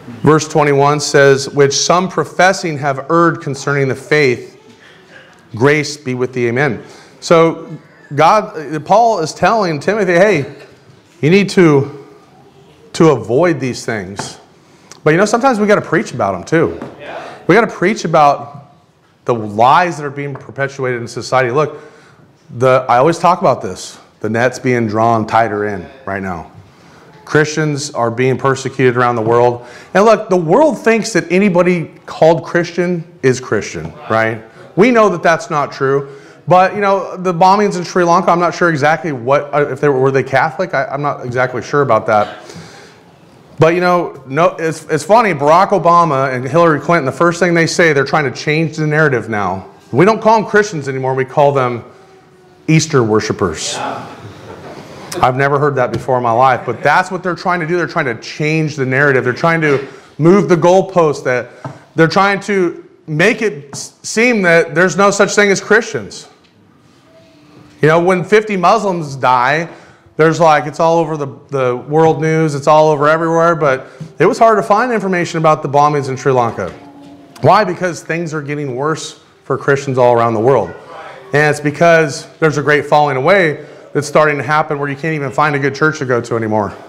Verse 21 says, which some professing have erred concerning the faith, grace be with thee, amen. So Paul is telling Timothy, hey, you need to avoid these things. But sometimes we got to preach about them too. Yeah. We got to preach about the lies that are being perpetuated in society. Look, I always talk about this. The net's being drawn tighter in right now. Christians are being persecuted around the world. And look, the world thinks that anybody called Christian is Christian, right? We know that that's not true. But, the bombings in Sri Lanka, I'm not sure exactly if were they Catholic? I'm not exactly sure about that. But, it's funny, Barack Obama and Hillary Clinton, the first thing they say, they're trying to change the narrative now. We don't call them Christians anymore. We call them Easter worshipers. Yeah. I've never heard that before in my life, but that's what they're trying to do. They're trying to change the narrative. They're trying to move the goalpost. That they're trying to make it seem that there's no such thing as Christians. When 50 Muslims die, there's it's all over the world news. It's all over everywhere, but it was hard to find information about the bombings in Sri Lanka. Why? Because things are getting worse for Christians all around the world. And it's because there's a great falling away that's starting to happen where you can't even find a good church to go to anymore.